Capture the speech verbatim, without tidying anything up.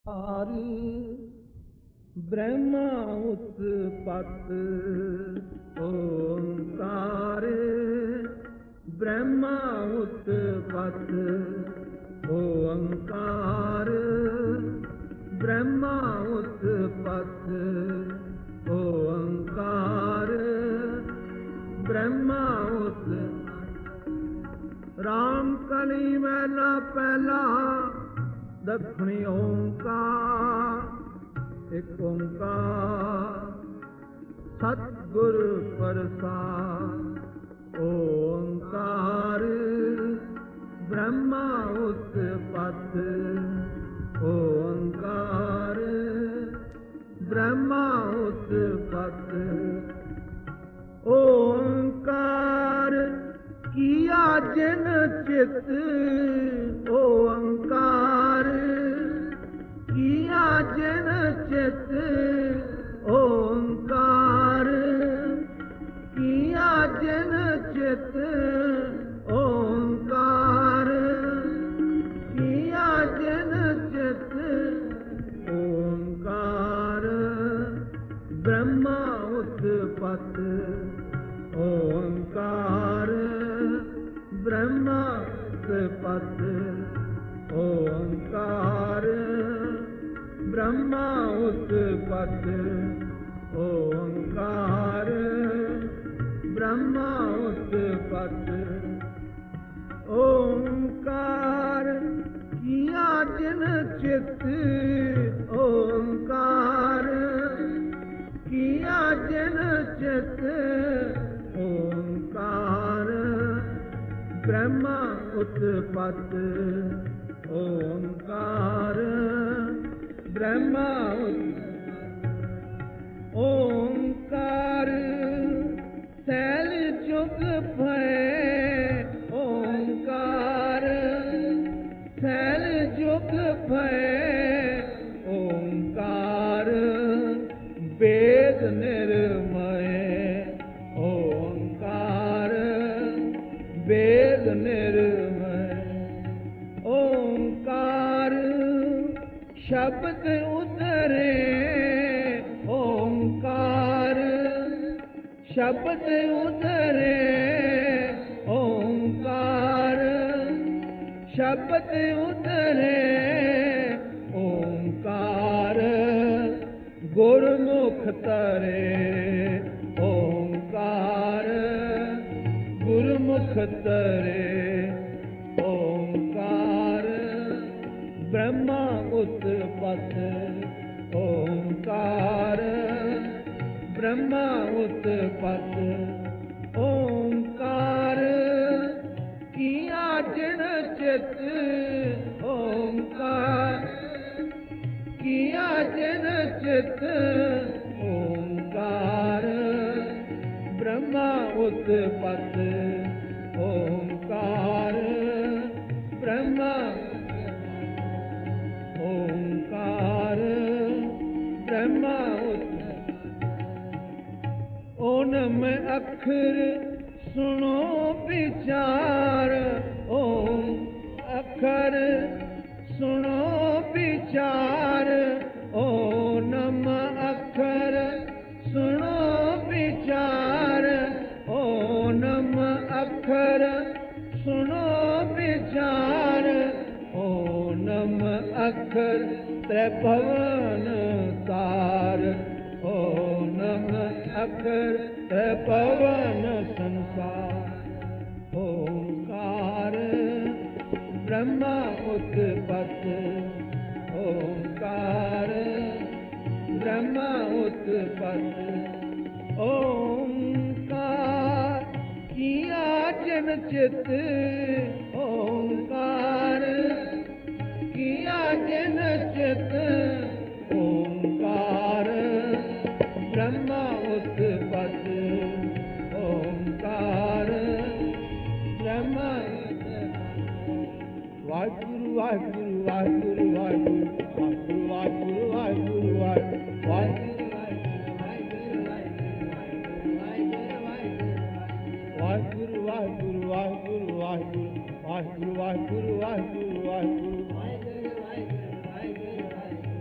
are Brahma उत्पत ओंकार ब्रह्मा उत्पत ओंकार ब्रह्मा उत्पत ओंकार ब्रह्मा उत्पत राम कली मैला पहला दक्षिणी ओंकार एक ओंकार सतगुर प्रसाद ओंकार ब्रह्मा उत्पत ओंकार ब्रह्मा उत्पत ओंकार किया जिन चित ओंकार किया जिन चित ओंकार किया जिन चित ओंकार किया जिन चित ओंकार ब्रह्मा उत्पत ओंकार ब्रह्मा उत्पत ओंकार ब्रह्मा उत्पत ओंकार ब्रह्मा उत्पत ओंकार किया जिन चित ओंकार किया जिन चित ओंकार ब्रह्मा उत्पत ओंकार ब्रह्मा ओंकार सैल जुग भय ओंकार सैल जुग भय ओंकार वेद निर्मय ओंकार वेद निर्मय ओंकार शब्द उतरे ओंकार शब्द उतरे ओंकार शब्द उतरे ओंकार गुरमुख तरे ओंकार गुरमुख तरे ओंकार ब्रह्मा उत्पत ओंकार ब्रह्मा उत्पत ओंकार किया जिन चित ओंकार किया जिन चित ओंकार ब्रह्मा उत्पत ओंकार ब्रह्मा ओंकार ब्रह्मा ओनम अखर सुनो विचार ओम अखर सुनो विचार ओनम अखर सुनो विचार ओनम अखर सुनो विचार ओनम अखर त्रिभुवन सार ओनम अखर त्रिभुवन संसार ओंकार ब्रह्मा उत्पत ओंकार ब्रह्मा उत्पत ओंकार किया जिन चित ओंकार किया जिन चित ओंकार ब्रह्मा उत्पत ओंकार ब्रह्मा वाहिगुरु वाहिगुरु वाहिगुरु वाहिगुरु वाहिगुरु वाहिगुरु वाहिगुरु वाहिगुरु वाहिगुरु वाहिगुरु वाहिगुरु वाहिगुरु वाहिगुरु वाहिगुरु वाहिगुरु